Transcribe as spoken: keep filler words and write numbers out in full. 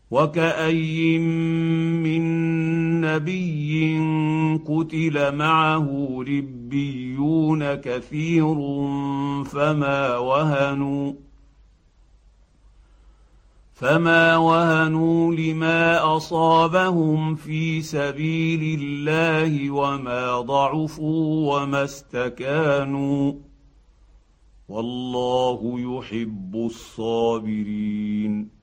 وكأي من نبي قتل معه ربيون كثير فما وهنوا فما وهنوا لما اصابهم في سبيل الله وما ضعفوا وما استكانوا والله يحب الصابرين.